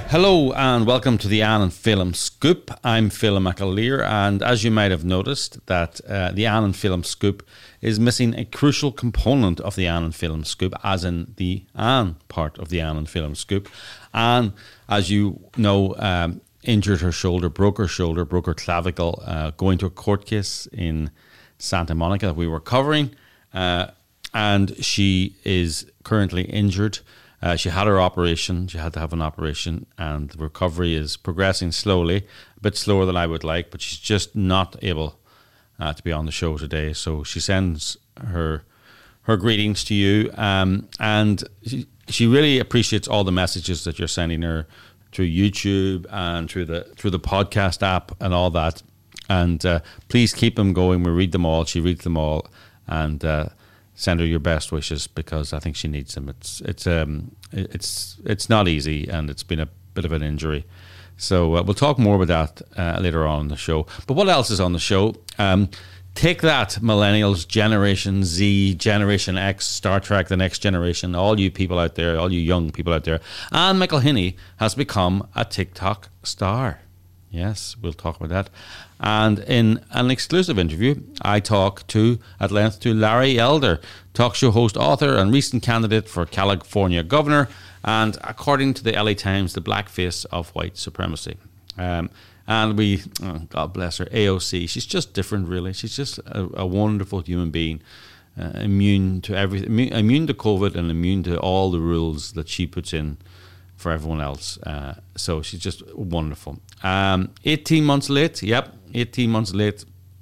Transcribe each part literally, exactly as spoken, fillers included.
Hello and welcome to the Anne and Phelim Scoop. I'm Phelim McAleer, and as you might have noticed, that uh, the Anne and Phelim Scoop is missing a crucial component of the Anne and Phelim Scoop, as in the Anne part of the Anne and Phelim Scoop. Anne, as you know, um, injured her shoulder, broke her shoulder, broke her clavicle, uh, going to a court case in Santa Monica that we were covering, uh, and she is currently injured. Uh, she had her operation, she had to have an operation, and the recovery is progressing slowly, a bit slower than I would like, but she's just not able uh, to be on the show today. So she sends her her greetings to you, um, and she, she really appreciates all the messages that you're sending her through YouTube and through the through the podcast app and all that. And uh, please keep them going. We read them all. She reads them all, and uh, send her your best wishes, because I think she needs them. It's it's um it's it's not easy, and it's been a bit of an injury. So uh, we'll talk more about that uh, later on in the show. But what else is on the show? Um, take that, millennials, Generation Z, Generation X, Star Trek, The Next Generation, all you people out there, all you young people out there. Anne McElhinney has become a TikTok star. Yes, we'll talk about that. And in an exclusive interview, I talk to, at length, to Larry Elder, talk show host, author, and recent candidate for California governor, and according to the L A Times, the black face of white supremacy. Um, and we, oh, God bless her, A O C, she's just different, really. She's just a, a wonderful human being, uh, immune to everything, immune, immune to COVID and immune to all the rules that she puts in for everyone else. Uh, so she's just wonderful. Um, eighteen months late, yep, eighteen months late.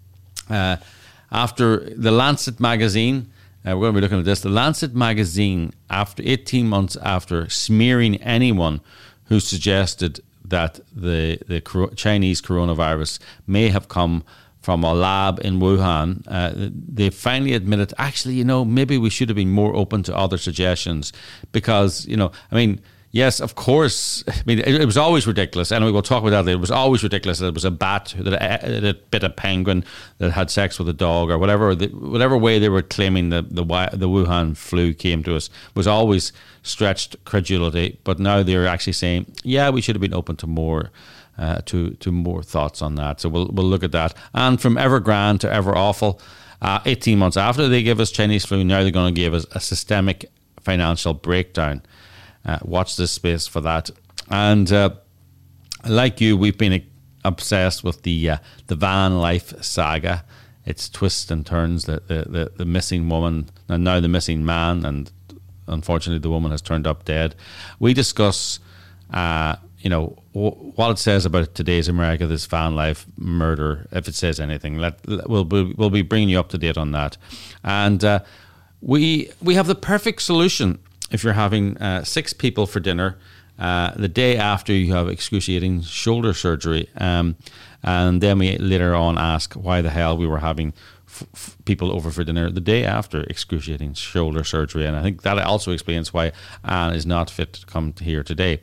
Uh, after the Lancet magazine, uh, we're going to be looking at this. The Lancet magazine, after eighteen months after smearing anyone who suggested that the, the Chinese coronavirus may have come from a lab in Wuhan, uh, they finally admitted, actually, you know, maybe we should have been more open to other suggestions, because, you know, I mean, yes, of course. I mean, it, it was always ridiculous. Anyway, we'll talk about that later. It was always ridiculous that it was a bat that, that bit a penguin that had sex with a dog, or whatever. The, whatever way they were claiming the, the the Wuhan flu came to us was always stretched credulity. But now they're actually saying, yeah, we should have been open to more, uh, to to more thoughts on that. So we'll we'll look at that. And from ever grand to ever awful, uh, eighteen months after they give us Chinese flu, now they're going to give us a systemic financial breakdown. Uh, watch this space for that. And uh, like you, we've been obsessed with the uh, the van life saga, its twists and turns, the, the, the, the missing woman, and now the missing man, and unfortunately the woman has turned up dead. We discuss, uh, you know, w- what it says about today's America, this van life murder, if it says anything. Let, we'll, be, we'll be bringing you up to date on that. And uh, we we have the perfect solution. If you're having uh, six people for dinner uh, the day after you have excruciating shoulder surgery, um, and then we later on ask why the hell we were having f- f- people over for dinner the day after excruciating shoulder surgery, and I think that also explains why Anne is not fit to come here today.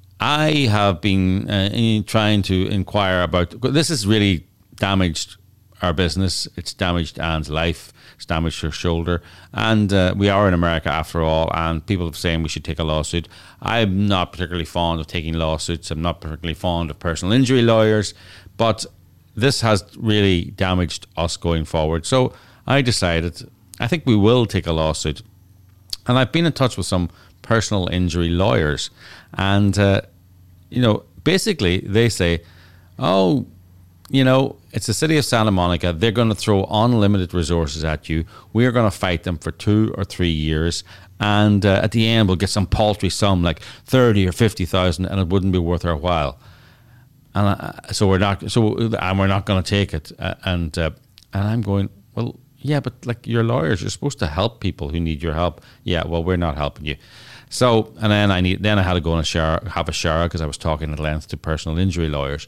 I have been uh, trying to inquire about, this has really damaged our business, it's damaged Anne's life, it's damaged her shoulder, and uh, we are in America after all, and people are saying we should take a lawsuit. I'm not particularly fond of taking lawsuits, I'm not particularly fond of personal injury lawyers, but this has really damaged us going forward. So I decided, I think we will take a lawsuit, and I've been in touch with some personal injury lawyers, and uh, you know, basically they say, oh, you know, it's the city of Santa Monica. They're going to throw unlimited resources at you. We're going to fight them for two or three years. And uh, at the end, we'll get some paltry sum like thirty or fifty thousand, and it wouldn't be worth our while. And uh, so we're not, so and we're not going to take it. Uh, and uh, and I'm going, well, yeah, but like, you're lawyers, you're supposed to help people who need your help. Yeah, well, we're not helping you. So, and then I need, then I had to go in a shower, have a shower, because I was talking at length to personal injury lawyers.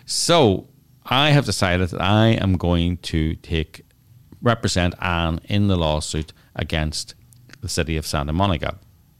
So I have decided that I am going to take represent Anne in the lawsuit against the city of Santa Monica,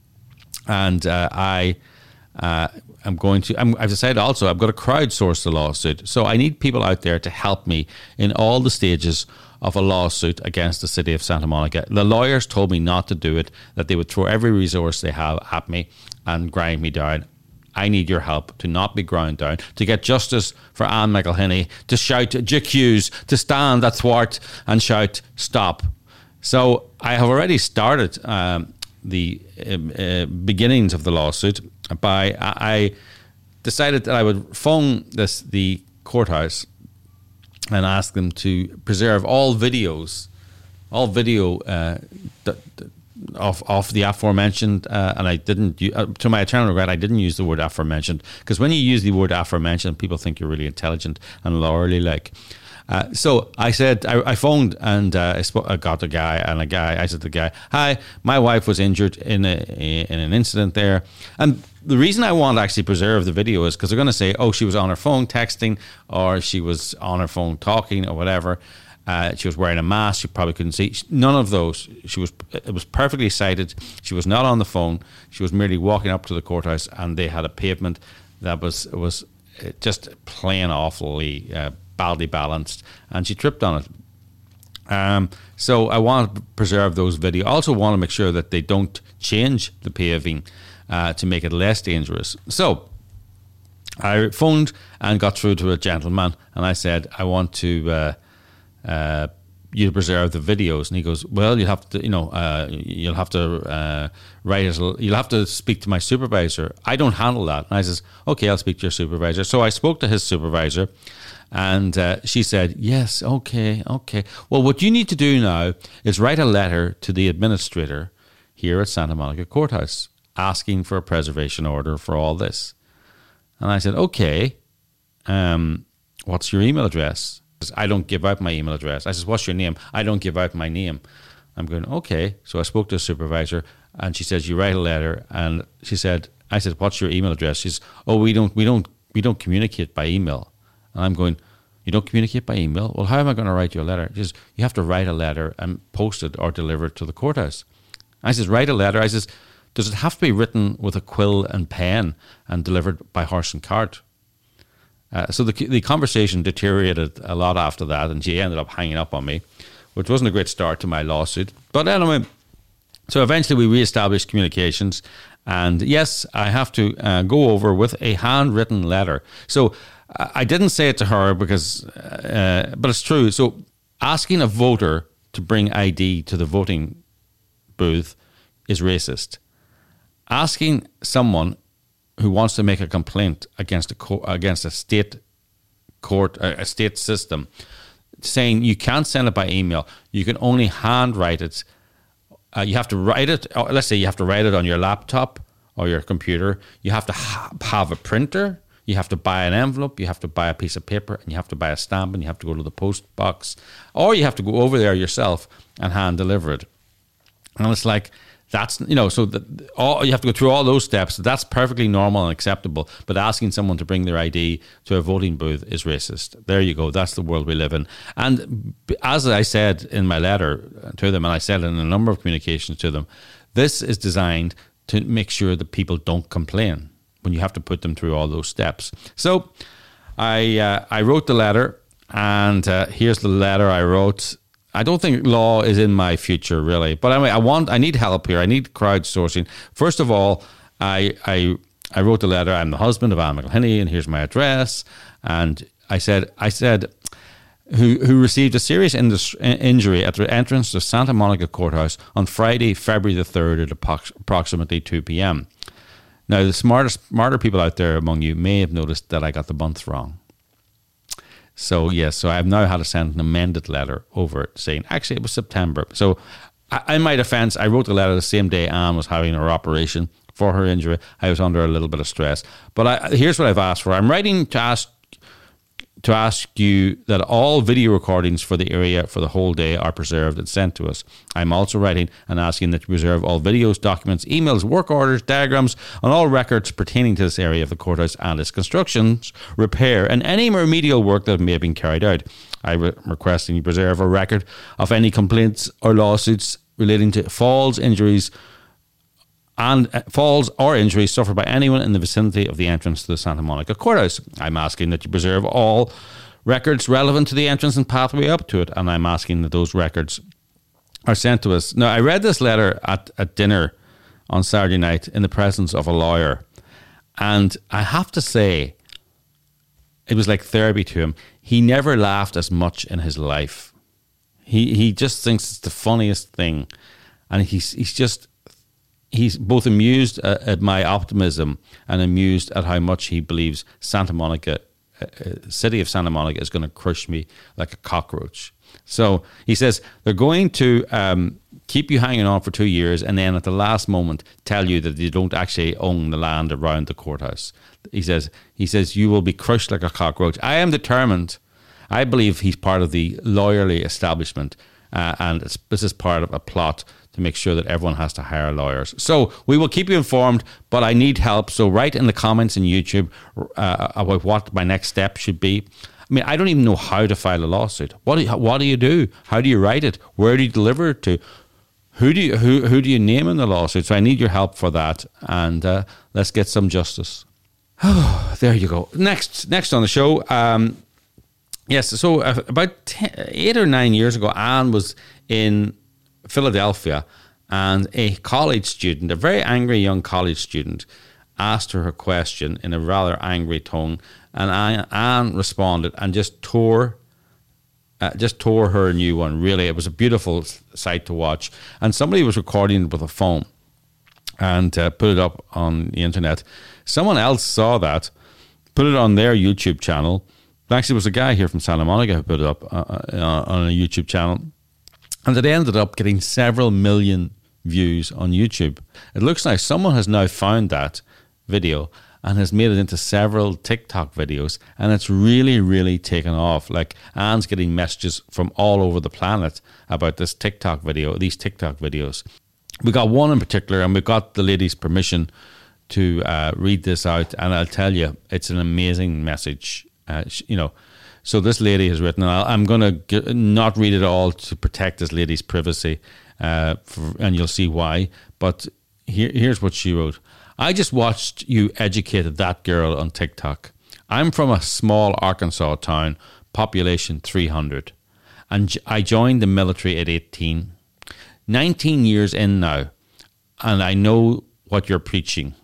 and uh, I uh, am going to. I'm, I've decided also I've got to crowdsource the lawsuit. So I need people out there to help me in all the stages of a lawsuit against the city of Santa Monica. The lawyers told me not to do it; that they would throw every resource they have at me and grind me down. I need your help to not be ground down, to get justice for Anne McElhinney, to shout j'accuse, to stand athwart and shout stop. So I have already started um, the uh, uh, beginnings of the lawsuit by I, I decided that I would phone this the courthouse and ask them to preserve all videos, all video uh, th- th- of of the aforementioned, uh, and I didn't. Uh, to my eternal regret, I didn't use the word aforementioned, because when you use the word aforementioned, people think you're really intelligent and lawyerly like. Uh, so I said, I, I phoned and uh, I, sp- I got a guy, and a guy. I said to the guy, "Hi, my wife was injured in a, a in an incident there." And the reason I want to actually preserve the video is because they're going to say, "Oh, she was on her phone texting, or she was on her phone talking, or whatever. Uh, she was wearing a mask. She probably couldn't see." None of those. She was. It was perfectly sighted. She was not on the phone. She was merely walking up to the courthouse, and they had a pavement that was was just plain awfully uh, badly balanced, and she tripped on it. Um, so I want to preserve those videos. I also want to make sure that they don't change the paving uh, to make it less dangerous. So I phoned and got through to a gentleman, and I said, I want to uh, uh, you to preserve the videos. And he goes, well, you have to, you know, uh, you'll have to uh, write it. You'll have to speak to my supervisor. I don't handle that. And I says, okay, I'll speak to your supervisor. So I spoke to his supervisor, and uh, she said, yes, okay, okay. Well, what you need to do now is write a letter to the administrator here at Santa Monica Courthouse asking for a preservation order for all this. And I said, okay, um, what's your email address? I don't give out my email address. I said, what's your name? I don't give out my name. I'm going, okay. So I spoke to a supervisor, and she says, you write a letter. And she said, I said, what's your email address? She says, oh, we don't, we don't, we don't communicate by email. And I'm going, you don't communicate by email? Well, how am I going to write you a letter? She says, you have to write a letter and post it or deliver it to the courthouse. I says, write a letter. I says, does it have to be written with a quill and pen and delivered by horse and cart? Uh, so the the conversation deteriorated a lot after that, and she ended up hanging up on me, which wasn't a great start to my lawsuit. But anyway, so eventually we reestablished communications, and yes, I have to uh, go over with a handwritten letter. So uh, I didn't say it to her because, uh, but it's true. So asking a voter to bring I D to the voting booth is racist. Asking someone who wants to make a complaint against a co- against a state court, a state system, saying you can't send it by email, you can only handwrite it. Uh, you have to write it. Or let's say you have to write it on your laptop or your computer. You have to ha- have a printer. You have to buy an envelope. You have to buy a piece of paper, and you have to buy a stamp, and you have to go to the post box, or you have to go over there yourself and hand deliver it. And it's like, that's, you know, so that all you have to go through all those steps. That's perfectly normal and acceptable. But asking someone to bring their I D to a voting booth is racist. There you go. That's the world we live in. And as I said in my letter to them, and I said in a number of communications to them, this is designed to make sure that people don't complain when you have to put them through all those steps. So I uh, I wrote the letter, and uh, here's the letter I wrote. I don't think law is in my future, really. But anyway, I want, I need help here. I need crowdsourcing. First of all, I I I wrote the letter. I'm the husband of Anne McElhinney, and here's my address. And I said, I said, who who received a serious indus- injury at the entrance to Santa Monica Courthouse on Friday, February the third at approximately two p.m. Now, the smartest, smarter people out there among you may have noticed that I got the month wrong. So, yes, so I've now had to send an amended letter over saying, actually, it was September. So, in my defense, I wrote the letter the same day Anne was having her operation for her injury. I was under a little bit of stress. But I, here's what I've asked for. I'm writing to ask to ask you that all video recordings for the area for the whole day are preserved and sent to us. I'm also writing and asking that you preserve all videos, documents, emails, work orders, diagrams, and all records pertaining to this area of the courthouse and its constructions, repair, and any remedial work that may have been carried out. I'm re- requesting you preserve a record of any complaints or lawsuits relating to falls, injuries, and falls or injuries suffered by anyone in the vicinity of the entrance to the Santa Monica Courthouse. I'm asking that you preserve all records relevant to the entrance and pathway up to it, and I'm asking that those records are sent to us. Now, I read this letter at, at dinner on Saturday night in the presence of a lawyer, And I have to say, it was like therapy to him. He never laughed as much in his life. He he just thinks it's the funniest thing. And he's he's just, he's both amused at, at my optimism and amused at how much he believes Santa Monica, uh, city of Santa Monica, is going to crush me like a cockroach. So he says they're going to um, keep you hanging on for two years and then at the last moment tell you that you don't actually own the land around the courthouse. He says, he says you will be crushed like a cockroach. I am determined. I believe he's part of the lawyerly establishment, uh, and it's, this is part of a plot to make sure that everyone has to hire lawyers. So we will keep you informed, but I need help. So write in the comments in YouTube uh, about what my next step should be. I mean, I don't even know how to file a lawsuit. What do you, what do you do? How do you write it? Where do you deliver it to? Who do you who who do you name in the lawsuit? So I need your help for that, and uh, let's get some justice. Oh, there you go. Next, next on the show. Um, yes, so uh, about ten, eight or nine years ago, Anne was in Philadelphia, and a college student, a very angry young college student, asked her a question in a rather angry tone, and Anne responded and just tore, uh, just tore her a new one. Really, it was a beautiful sight to watch. And somebody was recording it with a phone and uh, put it up on the internet. Someone else saw that, put it on their YouTube channel. Actually, it was a guy here from Santa Monica who put it up uh, uh, on a YouTube channel, and it ended up getting several million views on YouTube. It looks like someone has now found that video and has made it into several TikTok videos, and it's really, really taken off. Like, Anne's getting messages from all over the planet about this TikTok video, these TikTok videos. We got one in particular, and we got the lady's permission to uh, read this out, and I'll tell you, it's an amazing message. Uh, you know, so this lady has written, and I'll, I'm going to not read it all to protect this lady's privacy, uh, for, and you'll see why. But here, here's what she wrote. I just watched you educated that girl on TikTok. I'm from a small Arkansas town, population three hundred, and I joined the military at eighteen. nineteen years in now, and I know what you're preaching.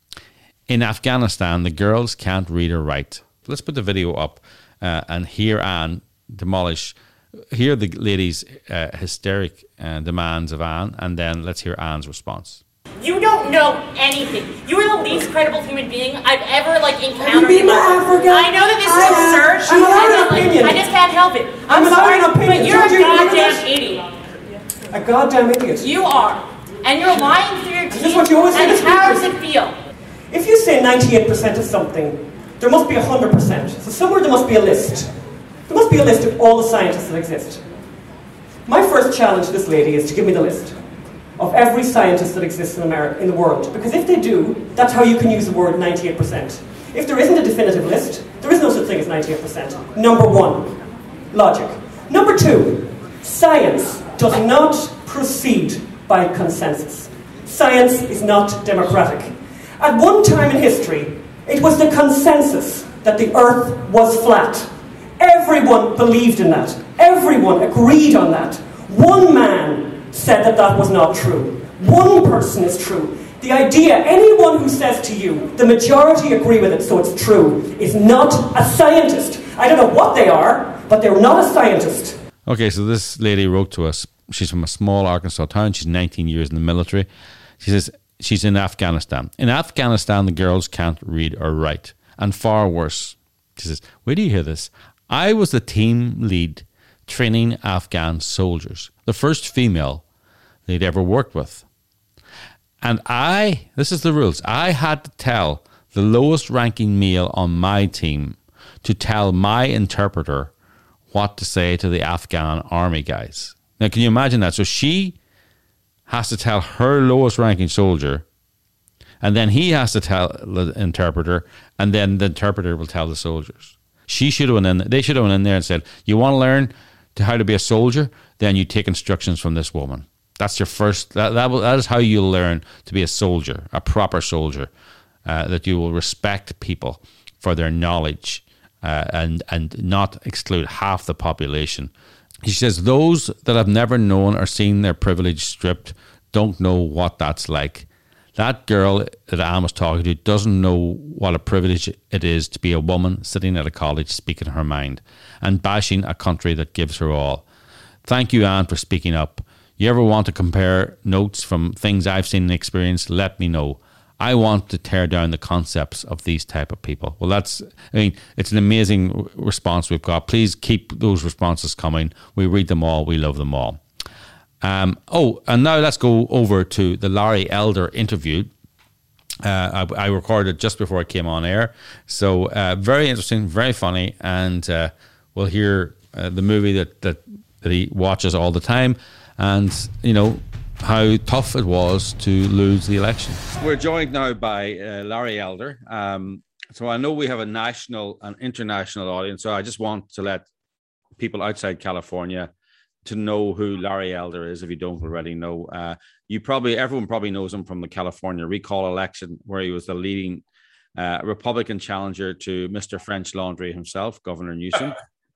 In Afghanistan, the girls can't read or write. Let's put the video up uh, and hear Anne demolish, hear the lady's uh, hysteric uh, demands of Anne, and then let's hear Anne's response. You don't know anything. You are the least credible human being I've ever like encountered. You in Africa? I know that this is absurd. I'm allowed an like, opinion. I just can't help it. I'm, I'm sorry, allowed an opinion. but you're a Don't you goddamn know idiot. A goddamn idiot. You are, and you're lying through your Is this teeth. what you always say And to how does people? it feel? If you say ninety-eight percent of something, there must be one hundred percent. So somewhere there must be a list. There must be a list of all the scientists that exist. My first challenge to this lady is to give me the list of every scientist that exists in America, in the world. Because if they do, that's how you can use the word ninety-eight percent. If there isn't a definitive list, there is no such thing as ninety-eight percent. Number one, logic. Number two, science does not proceed by consensus. Science is not democratic. At one time in history, it was the consensus that the earth was flat. Everyone believed in that. Everyone agreed on that. One man said that that was not true. One person is true. The idea, anyone who says to you, the majority agree with it, so it's true, is not a scientist. I don't know what they are, but they're not a scientist. Okay, so this lady wrote to us. She's from a small Arkansas town. She's nineteen years in the military. She says she's in Afghanistan. In Afghanistan, the girls can't read or write. And far worse, she says, where do you hear this? I was the team lead training Afghan soldiers, the first female they'd ever worked with. And I, this is the rules, I had to tell the lowest ranking male on my team to tell my interpreter what to say to the Afghan army guys. Now, can you imagine that? So she has to tell her lowest ranking soldier, and then he has to tell the interpreter, and then the interpreter will tell the soldiers. She should have went in, they should have went in there and said, you want to learn to how to be a soldier? Then you take instructions from this woman. That's your first, that, that, will, that is how you'll learn to be a soldier, a proper soldier, uh, that you will respect people for their knowledge uh, and, and not exclude half the population. She says, those that have never known or seen their privilege stripped don't know what that's like. That girl that Anne was talking to doesn't know what a privilege it is to be a woman sitting at a college speaking her mind and bashing a country that gives her all. Thank you, Anne, for speaking up. You ever want to compare notes from things I've seen and experienced, let me know. I want to tear down the concepts of these type of people. Well, that's, I mean, it's an amazing response we've got. Please keep those responses coming. We read them all. We love them all. Um, oh, and now let's go over to the Larry Elder interview. Uh, I, I recorded just before I came on air. So uh, very interesting, very funny. And uh, we'll hear uh, the movie that, that, that he watches all the time. And, you know, how tough it was to lose the election. We're joined now by uh, Larry Elder. Um, so I know we have a national and international audience, so I just want to let people outside California to know who Larry Elder is, if you don't already know. Uh, you probably, everyone probably knows him from the California recall election, where he was the leading uh, Republican challenger to Mister French Laundry himself, Governor Newsom.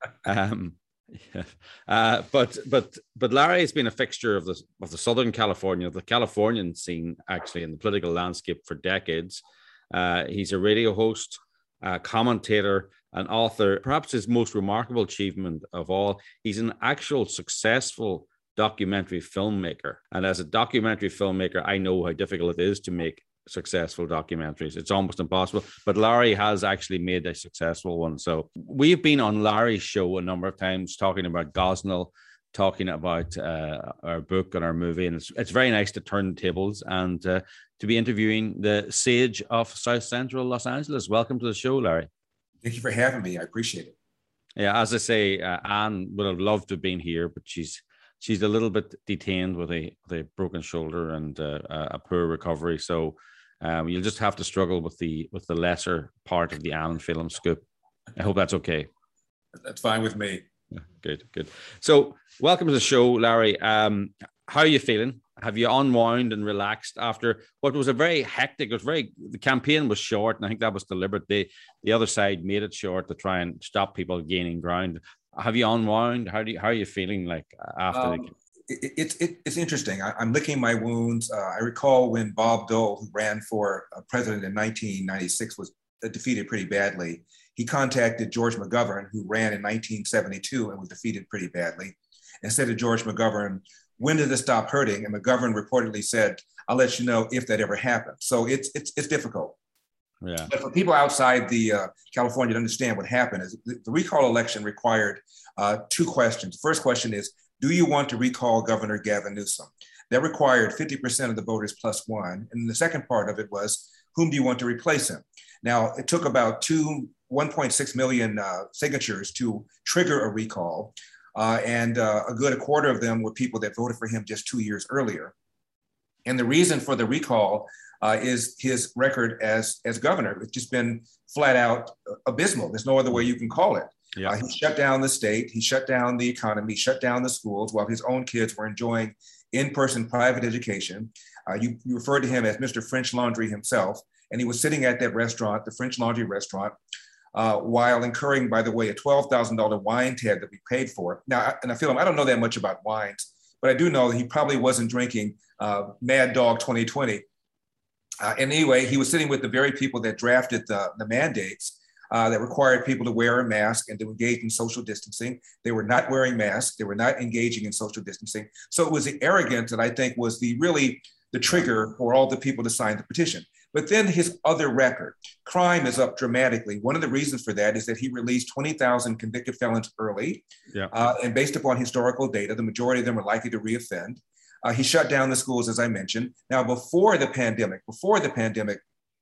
Um, Yeah. Uh, but but but Larry has been a fixture of the of the Southern California, the Californian scene, actually, in the political landscape for decades. Uh, he's a radio host, a commentator, an author. Perhaps his most remarkable achievement of all, he's an actual successful documentary filmmaker. And as a documentary filmmaker, I know how difficult it is to make successful documentaries. It's almost impossible, but Larry has actually made a successful one. So we've been on Larry's show a number of times talking about Gosnell, talking about uh, our book and our movie, and it's, it's very nice to turn the tables and uh, to be interviewing the sage of South Central Los Angeles. Welcome to the show, Larry. Thank you for having me. I appreciate it. Yeah, as I say, uh, Anne would have loved to have been here, but she's she's a little bit detained with a, with a broken shoulder and uh, a poor recovery. So Um, you'll just have to struggle with the with the lesser part of the Ann and Phelim scoop. I hope that's okay. That's fine with me. Yeah, good, good. So, welcome to the show, Larry. Um, how are you feeling? Have you unwound and relaxed after what was a very hectic? It was very. The campaign was short, and I think that was deliberate. The the other side made it short to try and stop people gaining ground. Have you unwound? How do you, how are you feeling like after? Um, the- It, it, it, it's interesting. I, I'm licking my wounds. Uh, I recall when Bob Dole, who ran for uh, president in nineteen ninety-six, was uh, defeated pretty badly. He contacted George McGovern, who ran in nineteen seventy-two and was defeated pretty badly, and said to George McGovern, "When did this stop hurting?" And McGovern reportedly said, "I'll let you know if that ever happened." So it's it's it's difficult. Yeah. But for people outside the uh, California to understand what happened, is the, the recall election required uh, two questions. The first question is, do you want to recall Governor Gavin Newsom? That required fifty percent of the voters plus one. And the second part of it was, whom do you want to replace him? Now, it took about two, one point six million uh, signatures to trigger a recall. Uh, and uh, a good a quarter of them were people that voted for him just two years earlier. And the reason for the recall uh, is his record as, as governor. It's just been flat out abysmal. There's no other way you can call it. Yeah. Uh, he shut down the state, he shut down the economy, shut down the schools while his own kids were enjoying in-person private education. Uh, you, you referred to him as Mister French Laundry himself, and he was sitting at that restaurant, the French Laundry restaurant, uh, while incurring, by the way, a twelve thousand dollars wine tab that we paid for. Now, and I feel I don't know that much about wines, but I do know that he probably wasn't drinking uh, Mad Dog twenty twenty. Uh, and anyway, he was sitting with the very people that drafted the, the mandates Uh, that required people to wear a mask and to engage in social distancing. They were not wearing masks. They were not engaging in social distancing. So it was the arrogance that I think was the really the trigger for all the people to sign the petition. But then his other record, crime is up dramatically. One of the reasons for that is that he released twenty thousand convicted felons early. Yeah. Uh, and based upon historical data, the majority of them are likely to reoffend. Uh, he shut down the schools, as I mentioned. Now, before the pandemic, before the pandemic,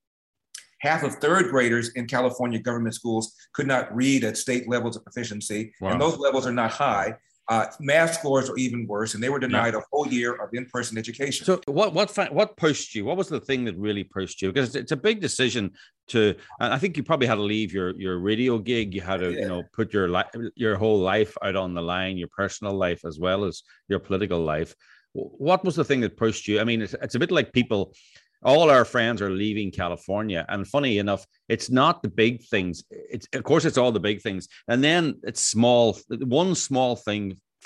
half of third graders in California government schools could not read at state levels of proficiency. Wow. And those levels are not high. Uh, math scores are even worse, and they were denied yeah. a whole year of in-person education. So what what what pushed you? What was the thing that really pushed you? Because it's a big decision to, and I think you probably had to leave your, your radio gig. You had to, yeah. you know, put your li- your whole life out on the line, your personal life as well as your political life. What was the thing that pushed you? I mean, it's, it's a bit like people... All our friends are leaving California. And funny enough, it's not the big things. It's, of course, it's all the big things. And then it's small. One small thing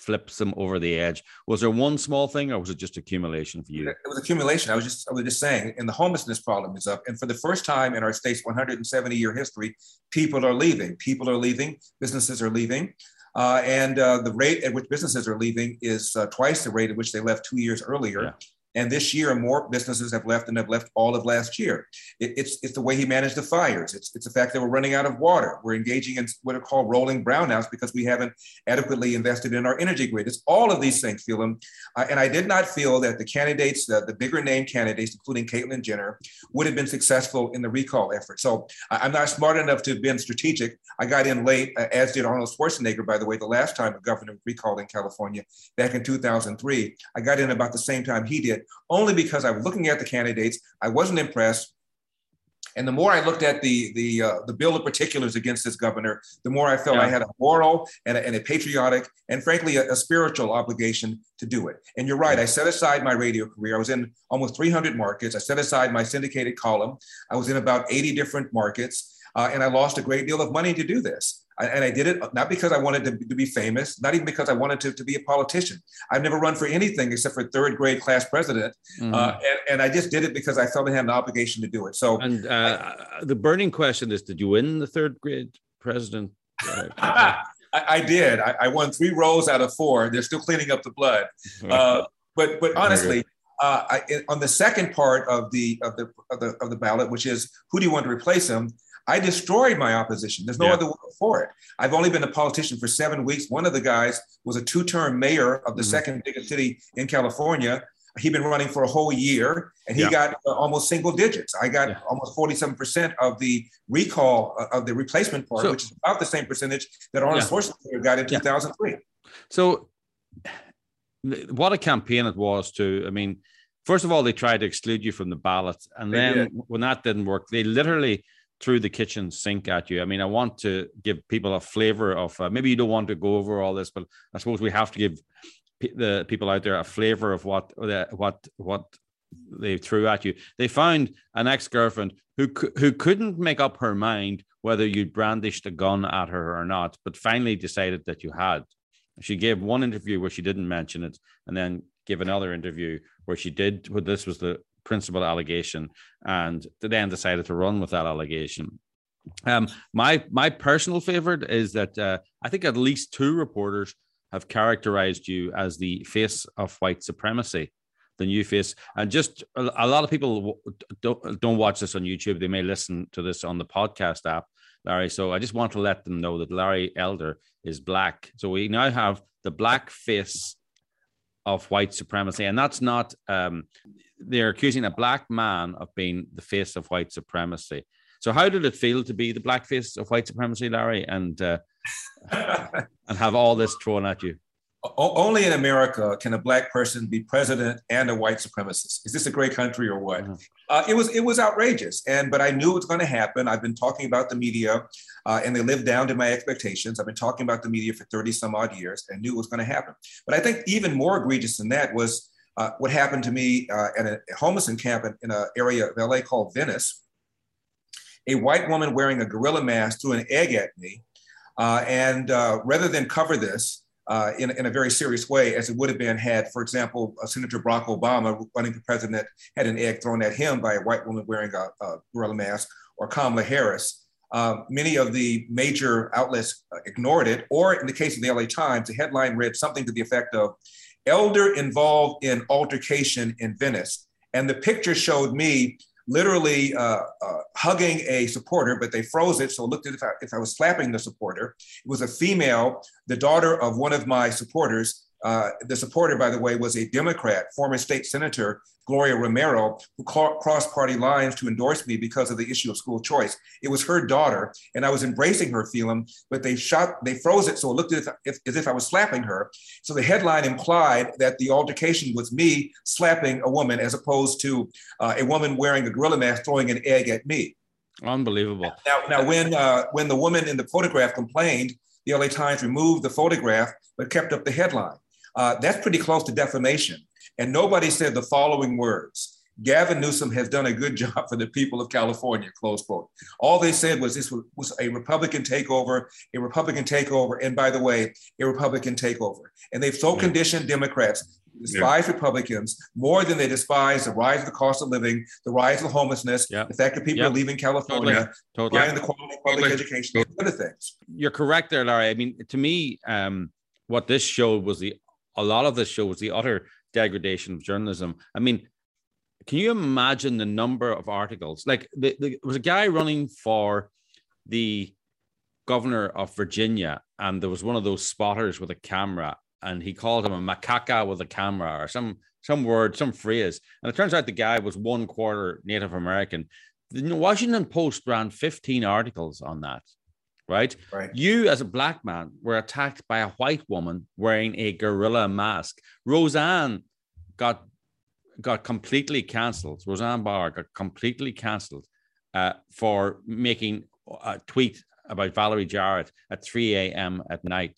flips them over the edge. Was there one small thing, or was it just accumulation for you? It was accumulation. I was just, I was just saying, and the homelessness problem is up. And for the first time in our state's one hundred seventy year history, people are leaving. People are leaving. Businesses are leaving. Uh, and uh, the rate at which businesses are leaving is uh, twice the rate at which they left two years earlier. Yeah. And this year, more businesses have left than have left all of last year. It, it's, it's the way he managed the fires. It's, it's the fact that we're running out of water. We're engaging in what are called rolling brownouts because we haven't adequately invested in our energy grid. It's all of these things, Phelan. Uh, and I did not feel that the candidates, the, the bigger name candidates, including Caitlyn Jenner, would have been successful in the recall effort. So I'm not smart enough to have been strategic. I got in late, uh, as did Arnold Schwarzenegger, by the way, the last time a governor recalled in California back in two thousand three. I got in about the same time he did, only because I was looking at the candidates. I wasn't impressed. And the more I looked at the the uh, the bill of particulars against this governor, the more I felt yeah. I had a moral and a, and a patriotic and frankly a, a spiritual obligation to do it. And you're right. I set aside my radio career. I was in almost three hundred markets. I set aside my syndicated column. I was in about eighty different markets. Uh, and I lost a great deal of money to do this. I, and I did it not because I wanted to, to be famous, not even because I wanted to, to be a politician. I've never run for anything except for third grade class president. Mm-hmm. uh, and, and I just did it because I felt I had an obligation to do it. So, and uh, I, the burning question is, did you win the third grade president? Uh, I, I did. I, I won three rows out of four. They're still cleaning up the blood. Uh, but but honestly, uh, I, on the second part of the of the of the of the ballot, which is who do you want to replace him? I destroyed my opposition. There's no yeah. other word for it. I've only been a politician for seven weeks. One of the guys was a two-term mayor of the mm-hmm. second biggest city in California. He'd been running for a whole year, and he yeah. got uh, almost single digits. I got yeah. almost forty-seven percent of the recall uh, of the replacement part, so, which is about the same percentage that Arnold yeah. Schwarzenegger got in yeah. two thousand three. So what a campaign it was to, I mean, first of all, they tried to exclude you from the ballot. And they then did. When that didn't work, they literally threw the kitchen sink at you. I mean, I want to give people a flavor of, uh, maybe you don't want to go over all this, but I suppose we have to give p- the people out there a flavor of what, uh, what, what they threw at you. They found an ex-girlfriend who, who couldn't make up her mind whether you brandished a gun at her or not, but finally decided that you had. She gave one interview where she didn't mention it, and then gave another interview where she did, where this was the principal allegation, and then decided to run with that allegation. Um, my my personal favorite is that uh, I think at least two reporters have characterized you as the face of white supremacy, the new face. And just a, a lot of people don't, don't watch this on YouTube. They may listen to this on the podcast app, Larry. So I just want to let them know that Larry Elder is black. So we now have the black face of white supremacy. And that's not, um, they're accusing a black man of being the face of white supremacy. So how did it feel to be the black face of white supremacy, Larry, and uh, and have all this thrown at you? Only in America can a black person be president and a white supremacist. Is this a great country or what? Mm-hmm. Uh, it was it was outrageous, and but I knew it was going to happen. I've been talking about the media, uh, and they lived down to my expectations. I've been talking about the media for thirty some odd years, and knew it was going to happen. But I think even more egregious than that was uh, what happened to me uh, at a homeless encampment in an area of L A called Venice. A white woman wearing a gorilla mask threw an egg at me, uh, and uh, rather than cover this Uh, in, in a very serious way, as it would have been had, for example, uh, Senator Barack Obama running for president had an egg thrown at him by a white woman wearing a, a gorilla mask, or Kamala Harris. Uh, many of the major outlets uh, ignored it, or in the case of the L A Times, the headline read something to the effect of "Elder involved in altercation in Venice." And the picture showed me literally uh, uh, hugging a supporter, but they froze it, so it looked as if I, if I was slapping the supporter. It was a female, the daughter of one of my supporters. Uh, the supporter, by the way, was a Democrat, former state senator, Gloria Romero, who ca- crossed party lines to endorse me because of the issue of school choice. It was her daughter, and I was embracing her feeling, but they shot, they froze it, so it looked as if, if, as if I was slapping her. So the headline implied that the altercation was me slapping a woman, as opposed to uh, a woman wearing a gorilla mask throwing an egg at me. Unbelievable. Now, now when uh, when the woman in the photograph complained, the L A Times removed the photograph, but kept up the headline. Uh, that's pretty close to defamation. And nobody said the following words: Gavin Newsom has done a good job for the people of California, close quote. All they said was this was, was a Republican takeover, a Republican takeover, and by the way, a Republican takeover. And they've so conditioned Democrats despise yeah. Republicans more than they despise the rise of the cost of living, the rise of homelessness, yeah. the fact that people yeah. are leaving California, totally. Totally. the quality of public totally. education, and other things. You're correct there, Larry. I mean, to me, um, what this showed was the, a lot of this show was the utter degradation of journalism. I mean, can you imagine the number of articles? Like, the, the, there was a guy running for the governor of Virginia, and there was one of those spotters with a camera, and he called him a macaca with a camera, or some some word, some phrase. And it turns out the guy was one quarter Native American. The Washington Post ran fifteen articles on that, right? Right. You, as a black man, were attacked by a white woman wearing a gorilla mask. Roseanne got got completely cancelled. Roseanne Barr got completely cancelled uh, for making a tweet about Valerie Jarrett at three a.m. at night.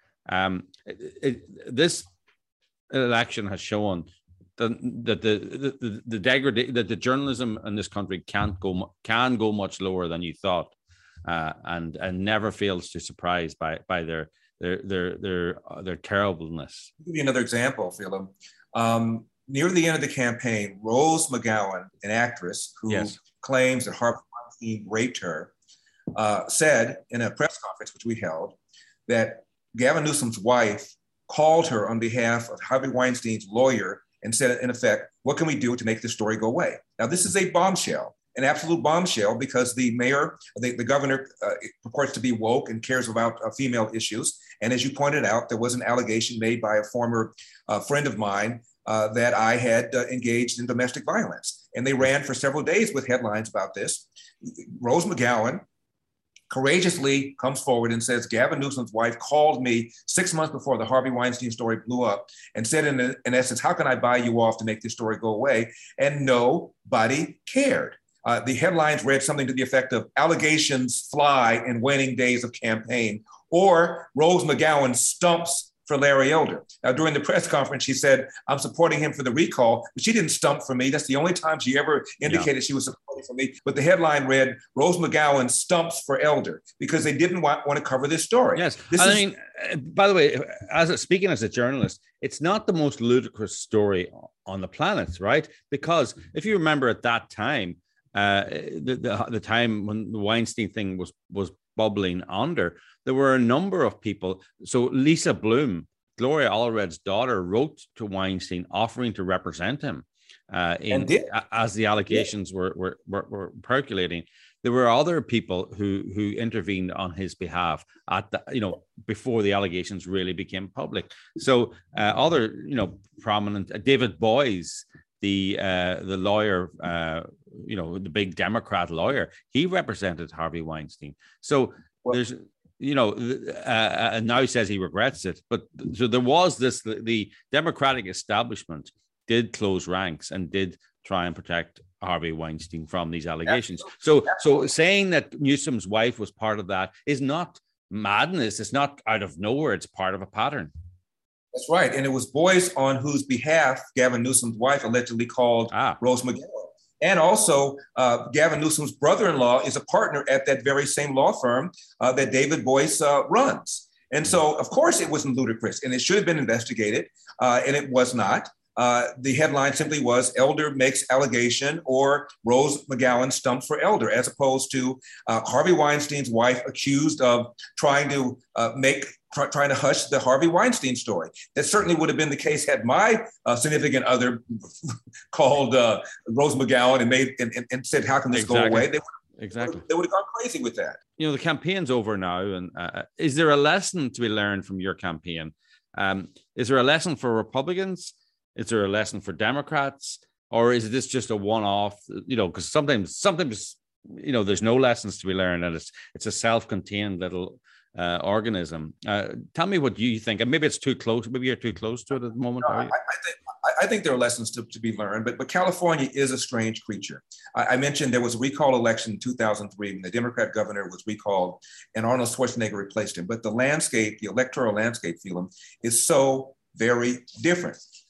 Um, it, it, this election has shown that, that the the, the, the degradation, that the journalism in this country can't go can go much lower than you thought, uh, and and never fails to surprise by by their their their their uh, their terribleness. I'll give you another example, Philip. Um, near the end of the campaign, Rose McGowan, an actress who yes. claims that Harvey Weinstein raped her, uh, said in a press conference which we held that Gavin Newsom's wife called her on behalf of Harvey Weinstein's lawyer and said, in effect, what can we do to make this story go away? Now, this is a bombshell, an absolute bombshell, because the mayor, the, the governor uh, purports to be woke and cares about uh, female issues. And as you pointed out, there was an allegation made by a former uh, friend of mine uh, that I had uh, engaged in domestic violence. And they ran for several days with headlines about this. Rose McGowan courageously comes forward and says, Gavin Newsom's wife called me six months before the Harvey Weinstein story blew up and said, in, in essence, how can I buy you off to make this story go away? And nobody cared. Uh, the headlines read something to the effect of allegations fly in waning days of campaign, or Rose McGowan stumps for Larry Elder. Now, during the press conference, she said, I'm supporting him for the recall, but she didn't stump for me. That's the only time she ever indicated yeah. she was supporting for me. But the headline read, Rose McGowan stumps for Elder, because they didn't want, want to cover this story. Yes. This I is- mean, by the way, as a, speaking as a journalist, it's not the most ludicrous story on the planet, right? Because if you remember at that time, uh, the, the, the time when the Weinstein thing was, was bubbling under, there were a number of people. So Lisa Bloom, Gloria Allred's daughter, wrote to Weinstein offering to represent him uh, in, as the allegations yeah. were, were, were, were percolating. There were other people who who intervened on his behalf at the, you know, before the allegations really became public. So uh, other, you know, prominent uh, David Boies, the uh, the lawyer, uh, you know, the big Democrat lawyer, he represented Harvey Weinstein. So well, there's, you know, uh, and now he says he regrets it. But so there was this, the, the Democratic establishment did close ranks and did try and protect Harvey Weinstein from these allegations. Absolutely. So, so saying that Newsom's wife was part of that is not madness. It's not out of nowhere. It's part of a pattern. That's right. And it was Boies on whose behalf Gavin Newsom's wife allegedly called ah. Rose McGowan. And also, uh, Gavin Newsom's brother-in-law is a partner at that very same law firm uh, that David Boies uh, runs. And so, of course, it wasn't ludicrous, and it should have been investigated, uh, and it was not. Uh, the headline simply was Elder makes allegation, or Rose McGowan stumps for Elder, as opposed to uh, Harvey Weinstein's wife accused of trying to uh, make try, trying to hush the Harvey Weinstein story. That certainly would have been the case had my uh, significant other called uh, Rose McGowan and made and, and, and said, "How can this exactly. go away?" They would, exactly. They would have gone crazy with that. You know, the campaign's over now, and uh, is there a lesson to be learned from your campaign? Um, is there a lesson for Republicans? Is there a lesson for Democrats, or is this just a one-off? You know, because sometimes, sometimes, you know, there's no lessons to be learned, and it's it's a self-contained little uh, organism. Uh, tell me what you think, and maybe it's too close. Maybe you're too close to it at the moment. No, I, I think I think there are lessons to, to be learned, but but California is a strange creature. I, I mentioned there was a recall election in two thousand three when the Democrat governor was recalled, and Arnold Schwarzenegger replaced him. But the landscape, the electoral landscape, Phelan, is so very different.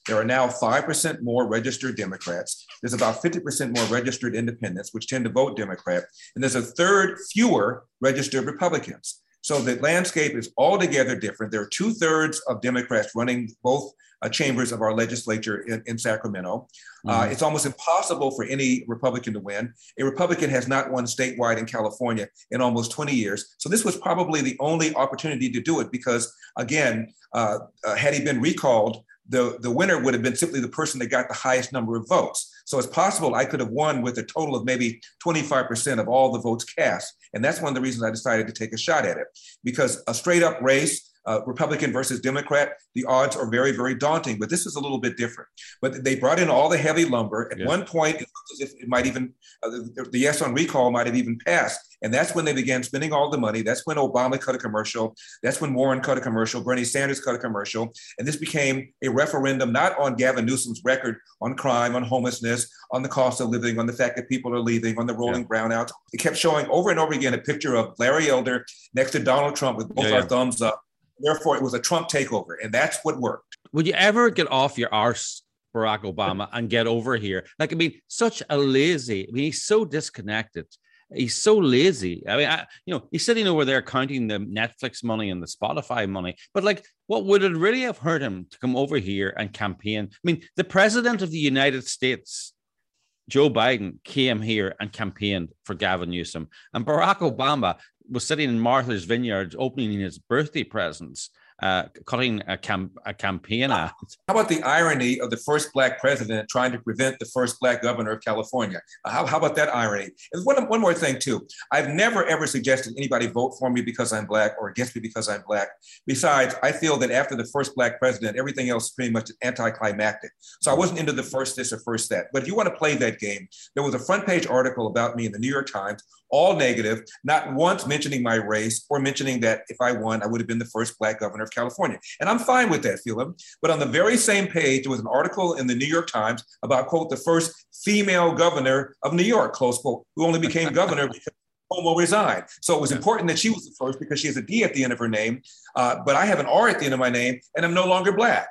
There are now five percent more registered Democrats. There's about fifty percent more registered independents, which tend to vote Democrat. And there's a third fewer registered Republicans. So the landscape is altogether different. There are two thirds of Democrats running both uh, chambers of our legislature in, in Sacramento. Mm-hmm. Uh, it's almost impossible for any Republican to win. A Republican has not won statewide in California in almost twenty years. So this was probably the only opportunity to do it because, again, uh, uh, had he been recalled, the, the winner would have been simply the person that got the highest number of votes. So it's possible I could have won with a total of maybe twenty-five percent of all the votes cast. And that's one of the reasons I decided to take a shot at it, because a straight up race, uh, Republican versus Democrat, the odds are very, very daunting, but this is a little bit different. But they brought in all the heavy lumber. At yeah. one point, it looked as if it might even, uh, the, the yes on recall might have even passed. And that's when they began spending all the money. That's when Obama cut a commercial. That's when Warren cut a commercial. Bernie Sanders cut a commercial. And this became a referendum, not on Gavin Newsom's record on crime, on homelessness, on the cost of living, on the fact that people are leaving, on the rolling yeah. brownouts. It kept showing over and over again a picture of Larry Elder next to Donald Trump with both yeah, our yeah. thumbs up. Therefore, it was a Trump takeover. And that's what worked. Would you ever get off your arse, Barack Obama, and get over here? Like, I mean, such a lazy, I mean, he's so disconnected. He's so lazy. I mean, I, you know, he's sitting over there counting the Netflix money and the Spotify money. But like, what would it really have hurt him to come over here and campaign? I mean, the president of the United States, Joe Biden, came here and campaigned for Gavin Newsom. And Barack Obama was sitting in Martha's Vineyard opening his birthday presents, uh, cutting a, cam- a campaign ad. How about the irony of the first Black president trying to prevent the first Black governor of California? Uh, how, how about that irony? And one, one more thing, too. I've never, ever suggested anybody vote for me because I'm Black or against me because I'm Black. Besides, I feel that after the first Black president, everything else is pretty much anticlimactic. So I wasn't into the first this or first that. But if you want to play that game, there was a front page article about me in the New York Times, all negative, not once mentioning my race or mentioning that if I won, I would have been the first Black governor of California. And I'm fine with that, Philip. But on the very same page, there was an article in the New York Times about, quote, the first female governor of New York, close quote, who only became governor because Cuomo resigned. So it was important that she was the first because she has a D at the end of her name. Uh, but I have an R at the end of my name, and I'm no longer Black.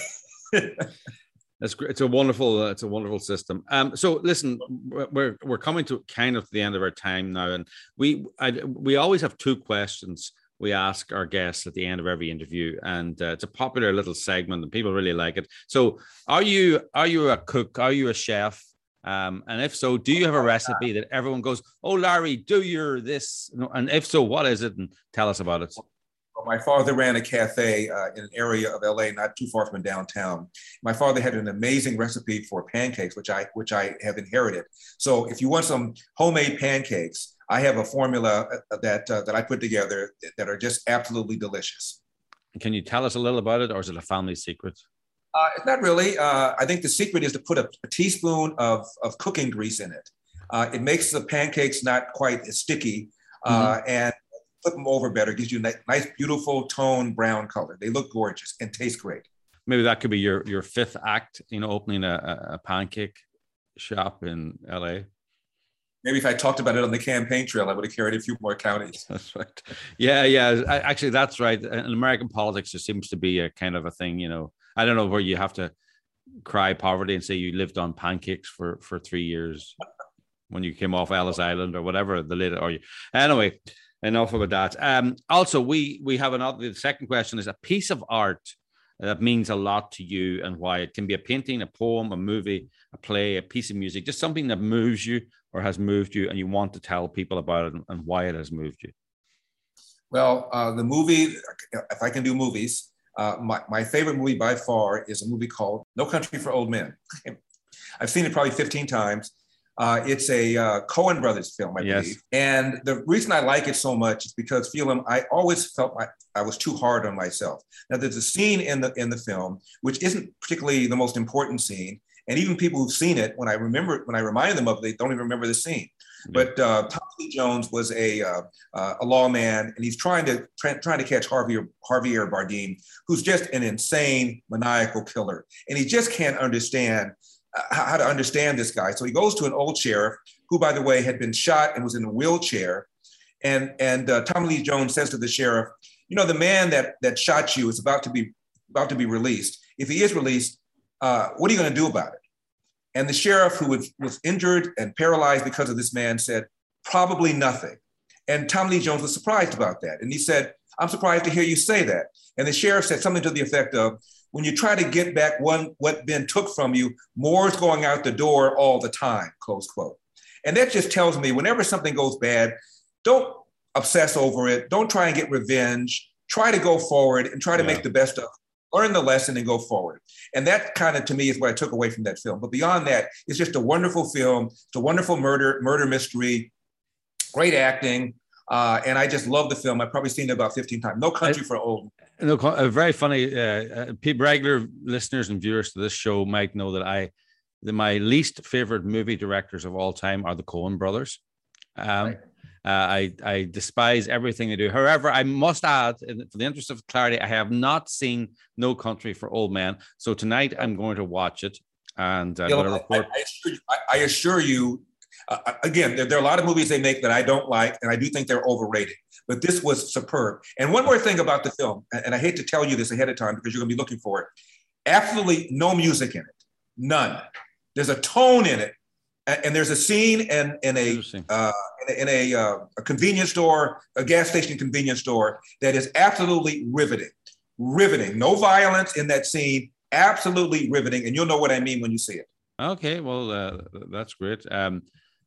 That's great. It's a wonderful, uh, it's a wonderful system. Um, so listen, we're we're coming to kind of the end of our time now, and we I, we always have two questions we ask our guests at the end of every interview, and uh, it's a popular little segment, and people really like it. So, are you are you a cook? Are you a chef? Um, and if so, do you have a recipe that everyone goes, "Oh, Larry, do your this"? And if so, what is it? And tell us about it. My father ran a cafe uh, in an area of L A not too far from downtown. My father had an amazing recipe for pancakes, which I which I have inherited. So if you want some homemade pancakes, I have a formula that uh, that I put together that are just absolutely delicious. Can you tell us a little about it, or is it a family secret? Uh, it's not really. Uh, I think the secret is to put a, a teaspoon of, of cooking grease in it. Uh, it makes the pancakes not quite as sticky, uh, mm-hmm. and flip them over better, gives you a nice, beautiful tone brown color. They look gorgeous and taste great. Maybe that could be your, your fifth act, you know, opening a, a pancake shop in L A. Maybe if I talked about it on the campaign trail, I would have carried a few more counties. That's right. Yeah, yeah. Actually, that's right. In American politics, there seems to be a kind of a thing, you know, I don't know, where you have to cry poverty and say you lived on pancakes for, for three years when you came off Ellis Island or whatever the later, or you, anyway. Enough about that. Um, also, we we have another. The second question is a piece of art that means a lot to you and why. It can be a painting, a poem, a movie, a play, a piece of music, just something that moves you or has moved you, and you want to tell people about it and, and why it has moved you. Well, uh, the movie, if I can do movies, uh, my, my favorite movie by far is a movie called No Country for Old Men. I've seen it probably fifteen times. Uh, it's a uh, Coen Brothers film, I yes. believe. And the reason I like it so much is because, Phelan, I always felt like I was too hard on myself. Now, there's a scene in the in the film, which isn't particularly the most important scene. And even people who've seen it, when I remember, when I remind them of it, they don't even remember the scene. Mm-hmm. But uh, Tommy Lee Jones was a uh, uh, a lawman, and he's trying to tra- trying to catch Harvey Javier Bardem, who's just an insane, maniacal killer. And he just can't understand how to understand this guy. So he goes to an old sheriff who, by the way, had been shot and was in a wheelchair. And, and uh, Tommy Lee Jones says to the sheriff, you know, the man that, that shot you is about to be about to be released. If he is released, uh, what are you going to do about it? And the sheriff, who was, was injured and paralyzed because of this man, said, probably nothing. And Tommy Lee Jones was surprised about that. And he said, I'm surprised to hear you say that. And the sheriff said something to the effect of, when you try to get back one what Ben took from you, more is going out the door all the time, close quote. And that just tells me whenever something goes bad, don't obsess over it. Don't try and get revenge. Try to go forward and try to yeah. make the best of it. Learn the lesson and go forward. And that kind of, to me, is what I took away from that film. But beyond that, it's just a wonderful film. It's a wonderful murder, murder mystery, great acting. Uh, and I just love the film. I've probably seen it about fifteen times. No Country I, for Old. No, uh, very funny. Uh, uh, regular listeners and viewers to this show might know that I, that my least favorite movie directors of all time are the Coen brothers. Um, right. uh, I I despise everything they do. However, I must add, for the interest of clarity, I have not seen No Country for Old Men. So tonight I'm going to watch it, and I'm going to report. I, I, assure you, I, I assure you. Uh, again, there, there are a lot of movies they make that I don't like, and I do think they're overrated. But this was superb. And one more thing about the film, and I hate to tell you this ahead of time because you're going to be looking for it. Absolutely no music in it, none. There's a tone in it, and there's a scene in, in a uh, in a, in a, uh, a convenience store, a gas station convenience store that is absolutely riveting, riveting. No violence in that scene, absolutely riveting, and you'll know what I mean when you see it. Okay, well, uh, that's great. Um,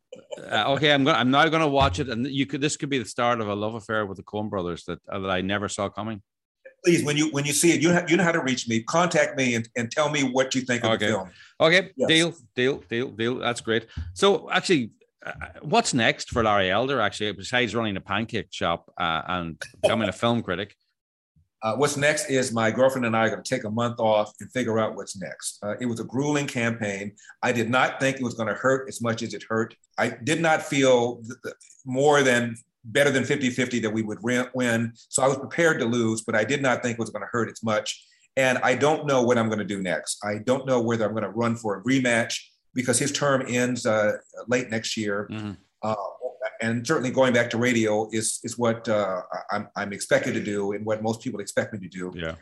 Uh, okay, I'm going. I'm now going to watch it, and you could. This could be the start of a love affair with the Coen brothers that uh, that I never saw coming. Please, when you when you see it, you know, you know how to reach me. Contact me and, and tell me what you think of okay. the film. Okay, yes. deal, deal, deal, deal. That's great. So, actually, uh, what's next for Larry Elder? Actually, besides running a pancake shop uh, and becoming a film critic. Uh, what's next is my girlfriend and I are going to take a month off and figure out what's next. Uh, it was a grueling campaign. I did not think it was going to hurt as much as it hurt. I did not feel th- th- more than better than fifty-fifty that we would win. So I was prepared to lose, but I did not think it was going to hurt as much. And I don't know what I'm going to do next. I don't know whether I'm going to run for a rematch because his term ends uh, late next year. Mm-hmm. Uh, and certainly going back to radio is is what uh, I'm, I'm expected to do and what most people expect me to do. Yeah.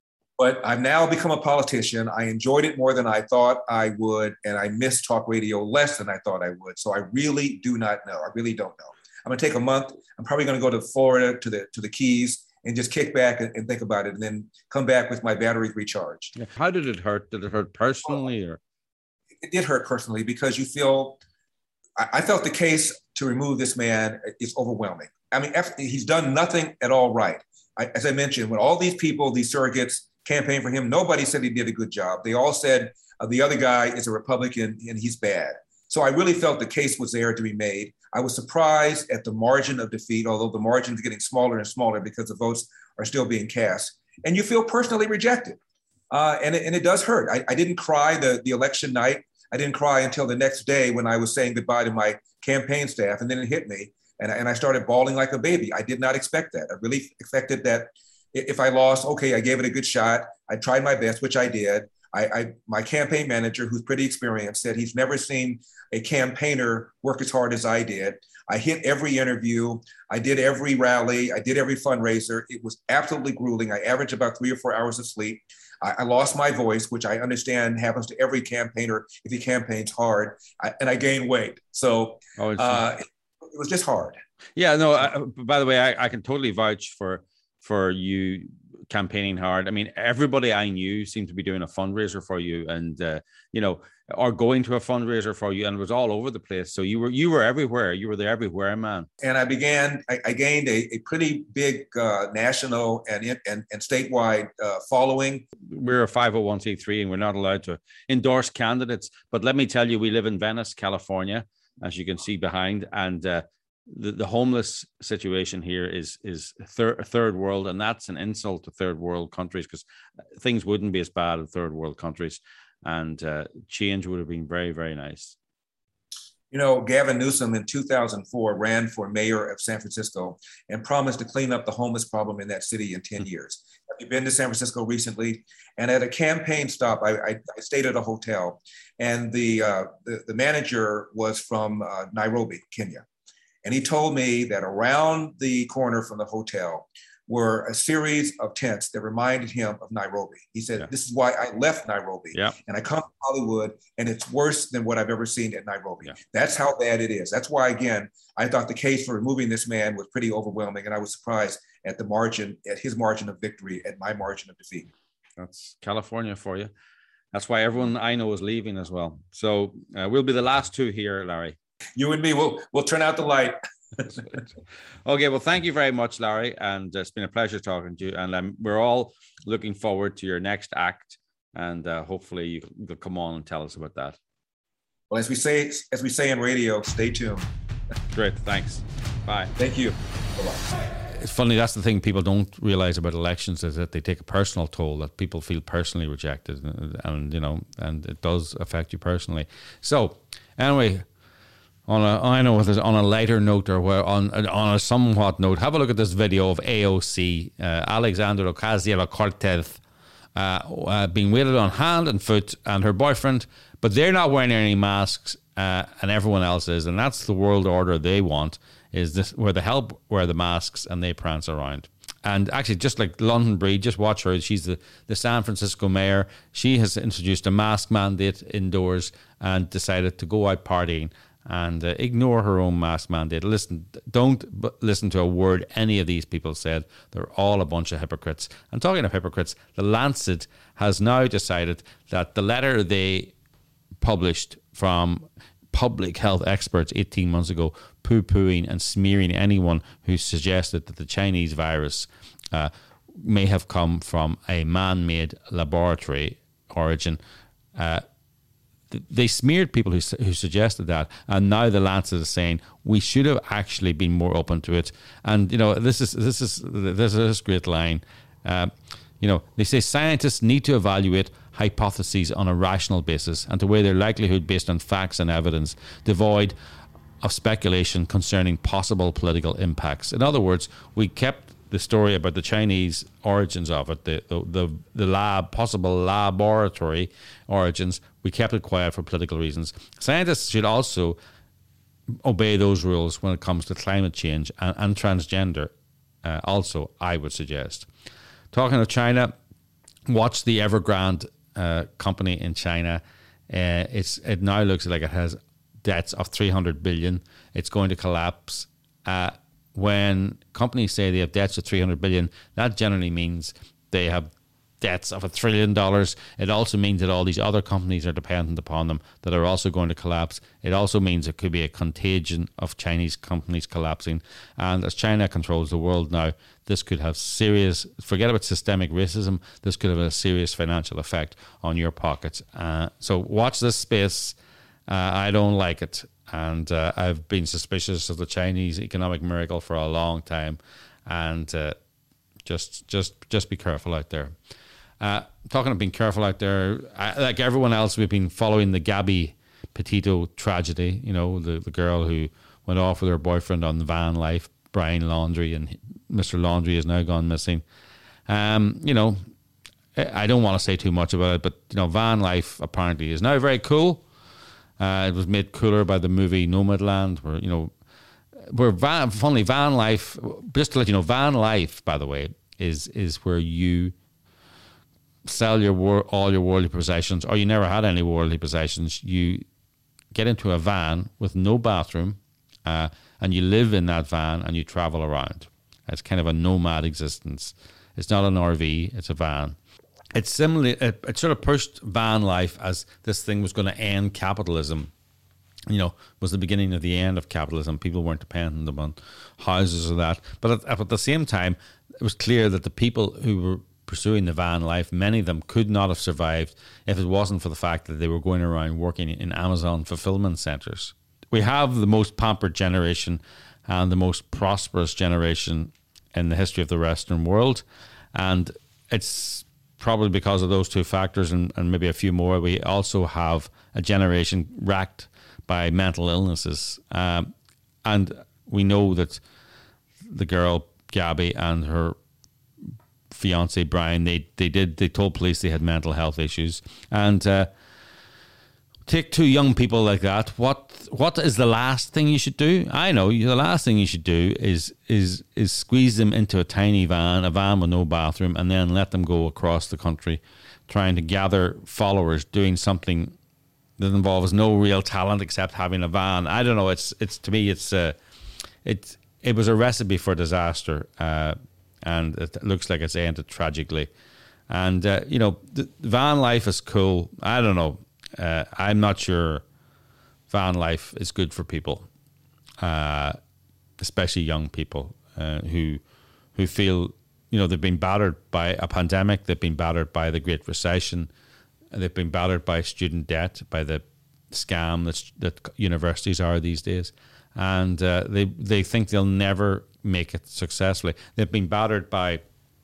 But I've now become a politician. I enjoyed it more than I thought I would, and I miss talk radio less than I thought I would. So I really do not know. I really don't know. I'm going to take a month. I'm probably going to go to Florida, to the to the Keys, and just kick back and, and think about it, and then come back with my batteries recharged. Yeah. How did it hurt? Did it hurt personally, or? It did hurt personally because you feel. I, I felt the case to remove this man is overwhelming. I mean, he's done nothing at all right. I, as I mentioned, when all these people, these surrogates, campaigned for him, nobody said he did a good job. They all said uh, the other guy is a Republican and he's bad. So I really felt the case was there to be made. I was surprised at the margin of defeat, although the margin is getting smaller and smaller because the votes are still being cast. And you feel personally rejected. Uh, and, it, and it does hurt. I, I didn't cry the, the election night. I didn't cry until the next day when I was saying goodbye to my campaign staff, and then it hit me, and, and I started bawling like a baby. I did not expect that. I really expected that if I lost, okay, I gave it a good shot. I tried my best, which I did. I, I my campaign manager, who's pretty experienced, said he's never seen a campaigner work as hard as I did. I hit every interview. I did every rally. I did every fundraiser. It was absolutely grueling. I averaged about three or four hours of sleep. I, I lost my voice, which I understand happens to every campaigner if he campaigns hard, I, and I gained weight. So oh, uh, it, it was just hard. Yeah, no, I, by the way, I, I can totally vouch for for you campaigning hard. I mean, everybody I knew seemed to be doing a fundraiser for you, and uh, you know, or going to a fundraiser for you, and it was all over the place. So you were you were everywhere. You were there everywhere, man. And I began. I, I gained a, a pretty big uh, national and and, and statewide uh, following. We're a five oh one c three, and we're not allowed to endorse candidates. But let me tell you, we live in Venice, California, as you can see behind, and uh, the the homeless situation here is is third third world, and that's an insult to third world countries because things wouldn't be as bad in third world countries. And uh, change would have been very, very nice. You know, Gavin Newsom in two thousand four ran for mayor of San Francisco and promised to clean up the homeless problem in that city in ten years. Have you been to San Francisco recently? And at a campaign stop, I, I, I stayed at a hotel, and the, uh, the, the manager was from uh, Nairobi, Kenya. And he told me that around the corner from the hotel were a series of tents that reminded him of Nairobi. He said, yeah. this is why I left Nairobi. Yeah. And I come to Hollywood, and it's worse than what I've ever seen in Nairobi. Yeah. That's how bad it is. That's why, again, I thought the case for removing this man was pretty overwhelming, and I was surprised at the margin, at his margin of victory, at my margin of defeat. That's California for you. That's why everyone I know is leaving as well. So uh, we'll be the last two here, Larry. You and me, we'll, we'll turn out the light. Okay, well, thank you very much, Larry, and it's been a pleasure talking to you. And um, we're all looking forward to your next act, and uh, hopefully you, you'll come on and tell us about that. Well, as we say, as we say in radio, stay tuned. Great, thanks. Bye. Thank you. Bye-bye. It's funny, that's the thing people don't realize about elections, is that they take a personal toll, that people feel personally rejected, and, and you know, and it does affect you personally. So, anyway. On a, I know there's on a lighter note, or where on on a somewhat note, have a look at this video of A O C, uh, Alexandra Ocasio-Cortez, uh, uh, being waited on hand and foot, and her boyfriend, but they're not wearing any masks, uh, and everyone else is, and that's the world order they want. Is this where the help wear the masks and they prance around? And actually, just like London Breed, just watch her. She's the, the San Francisco mayor. She has introduced a mask mandate indoors and decided to go out partying and uh, ignore her own mask mandate. Listen, don't b- listen to a word any of these people said. They're all a bunch of hypocrites. And talking of hypocrites, The Lancet has now decided that the letter they published from public health experts eighteen months ago, poo-pooing and smearing anyone who suggested that the Chinese virus uh, may have come from a man-made laboratory origin, uh, they smeared people who who suggested that, and now the Lancet is saying we should have actually been more open to it. And you know, this is this is this is this great line. Uh, you know, they say scientists need to evaluate hypotheses on a rational basis and to weigh their likelihood based on facts and evidence, devoid of speculation concerning possible political impacts. In other words, we kept the story about the Chinese origins of it, the, the the the lab, possible laboratory origins, we kept it quiet for political reasons. Scientists should also obey those rules when it comes to climate change and, and transgender. Uh, also, I would suggest. Talking of China, watch the Evergrande uh, company in China. Uh, it's it now looks like it has debts of three hundred billion. It's going to collapse. Uh, When companies say they have debts of three hundred billion, that generally means they have debts of a trillion dollars. It also means that all these other companies are dependent upon them that are also going to collapse. It also means it could be a contagion of Chinese companies collapsing. And as China controls the world now, this could have serious, forget about systemic racism, this could have a serious financial effect on your pockets. Uh, so watch this space. Uh, I don't like it. And uh, I've been suspicious of the Chinese economic miracle for a long time, and uh, just just just be careful out there. Uh, talking of being careful out there, I, like everyone else, we've been following the Gabby Petito tragedy. You know, the the girl who went off with her boyfriend on the van life, Brian Laundrie, and Mister Laundrie has now gone missing. Um, you know, I don't want to say too much about it, but you know, van life apparently is now very cool. Uh, it was made cooler by the movie Nomadland, where, you know, where van, funnily, van life, just to let you know, van life, by the way, is is where you sell your wor- all your worldly possessions, or you never had any worldly possessions. You get into a van with no bathroom, uh, and you live in that van and you travel around. It's kind of a nomad existence. It's not an R V, it's a van. It's similar. It, it sort of pushed van life as this thing was going to end capitalism. You know, was the beginning of the end of capitalism. People weren't dependent upon houses or that. But at, at the same time, it was clear that the people who were pursuing the van life, many of them could not have survived if it wasn't for the fact that they were going around working in Amazon fulfillment centers. We have the most pampered generation and the most prosperous generation in the history of the Western world. And it's probably because of those two factors, and, and maybe a few more, we also have a generation racked by mental illnesses. Um, and we know that the girl, Gabby, and her fiance, Brian, they, they did, they told police they had mental health issues. And uh, take two young people like that. What what is the last thing you should do? I know the last thing you should do is is is squeeze them into a tiny van, a van with no bathroom, and then let them go across the country, trying to gather followers, doing something that involves no real talent except having a van. I don't know. It's it's to me it's uh, it it was a recipe for disaster, uh, and it looks like it's ended tragically. And uh, you know, the van life is cool. I don't know. Uh, I'm not sure van life is good for people, uh, especially young people uh, who who feel, you know, they've been battered by a pandemic, they've been battered by the Great Recession, they've been battered by student debt, by the scam that that universities are these days, and uh, they they think they'll never make it successfully. They've been battered by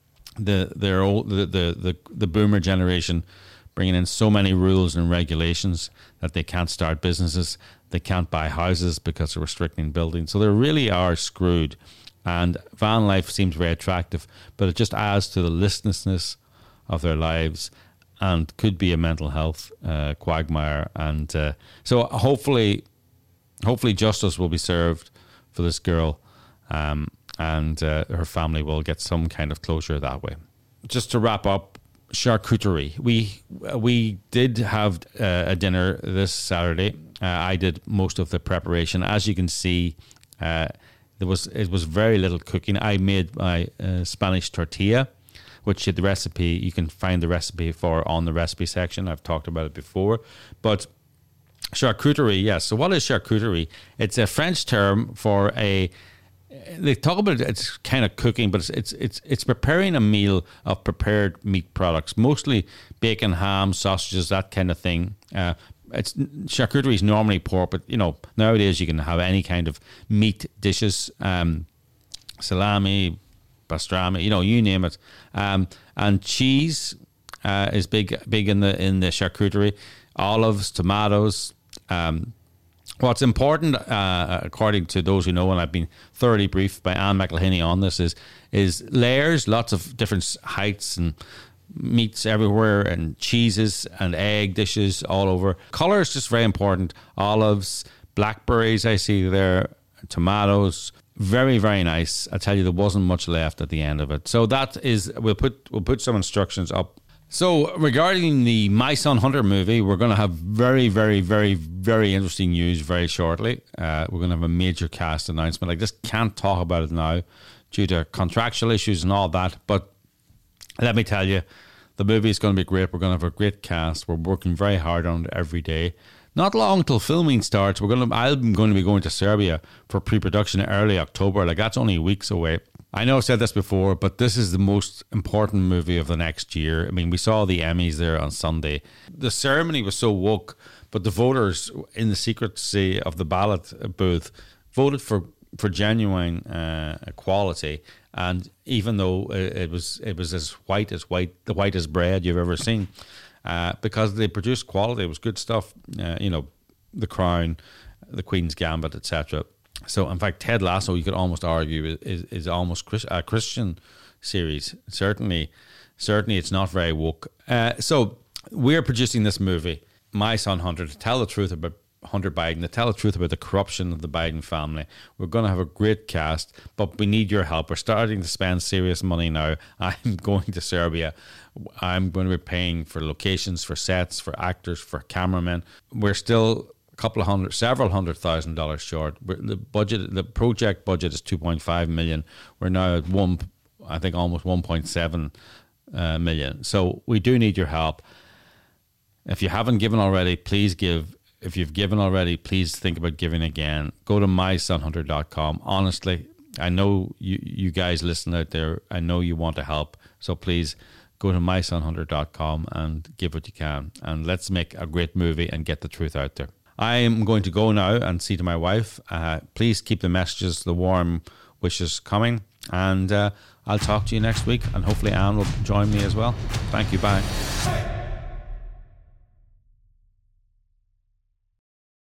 the their old the the the, the boomer generation, bringing in so many rules and regulations that they can't start businesses, they can't buy houses because they're restricting buildings. So they really are screwed. And van life seems very attractive, but it just adds to the listlessness of their lives and could be a mental health uh, quagmire. And uh, so hopefully, hopefully justice will be served for this girl, um, and uh, her family will get some kind of closure that way. Just to wrap up, charcuterie. We we did have uh, a dinner this Saturday. Uh, I did most of the preparation. As you can see, uh, there was it was very little cooking. I made my uh, Spanish tortilla, which the recipe you can find the recipe for on the recipe section. I've talked about it before. But charcuterie, yes. So what is charcuterie? It's a French term for a. They talk about it, it's kind of cooking, but it's, it's it's it's preparing a meal of prepared meat products, mostly bacon, ham, sausages, that kind of thing. Uh, it's charcuterie is normally pork, but you know nowadays you can have any kind of meat dishes, um, salami, pastrami, you know, you name it. Um, and cheese uh, is big big in the in the charcuterie. Olives, tomatoes. Um, What's important, uh, according to those who know, and I've been thoroughly briefed by Anne McElhinney on this, is is layers, lots of different heights and meats everywhere, and cheeses and egg dishes all over. Colour is just very important. Olives, blackberries I see there, tomatoes. Very, very nice. I tell you, there wasn't much left at the end of it. So that is, we'll put we'll put some instructions up. So regarding the My Son Hunter movie, we're going to have very, very, very, very interesting news very shortly. Uh, we're going to have a major cast announcement. I just can't talk about it now due to contractual issues and all that. But let me tell you, the movie is going to be great. We're going to have a great cast. We're working very hard on it every day. Not long till filming starts. We're going to. I'm going to be going to Serbia for pre-production in early October. Like, that's only weeks away. I know I've said this before, but this is the most important movie of the next year. I mean, we saw the Emmys there on Sunday. The ceremony was so woke, but the voters in the secrecy of the ballot booth voted for for genuine uh, equality. And even though it was it was as white as white, the whitest bread you've ever seen, uh, because they produced quality, it was good stuff. Uh, you know, The Crown, The Queen's Gambit, et cetera. So, in fact, Ted Lasso, you could almost argue, is is almost a Christian series. Certainly, certainly, it's not very woke. Uh, so, we're producing this movie, My Son Hunter, to tell the truth about Hunter Biden, to tell the truth about the corruption of the Biden family. We're going to have a great cast, but we need your help. We're starting to spend serious money now. I'm going to Serbia. I'm going to be paying for locations, for sets, for actors, for cameramen. We're still a couple of hundred, several hundred thousand dollars short. The budget, the project budget is two point five million. We're now at one, I think almost one point seven uh, million. So we do need your help. If you haven't given already, please give. If you've given already, please think about giving again. Go to my son hunter dot com. Honestly, I know you, you guys listen out there. I know you want to help. So please go to my son hunter dot com and give what you can. And let's make a great movie and get the truth out there. I am going to go now and see to my wife. Uh, please keep the messages, the warm wishes coming. And uh, I'll talk to you next week. And hopefully Anne will join me as well. Thank you. Bye.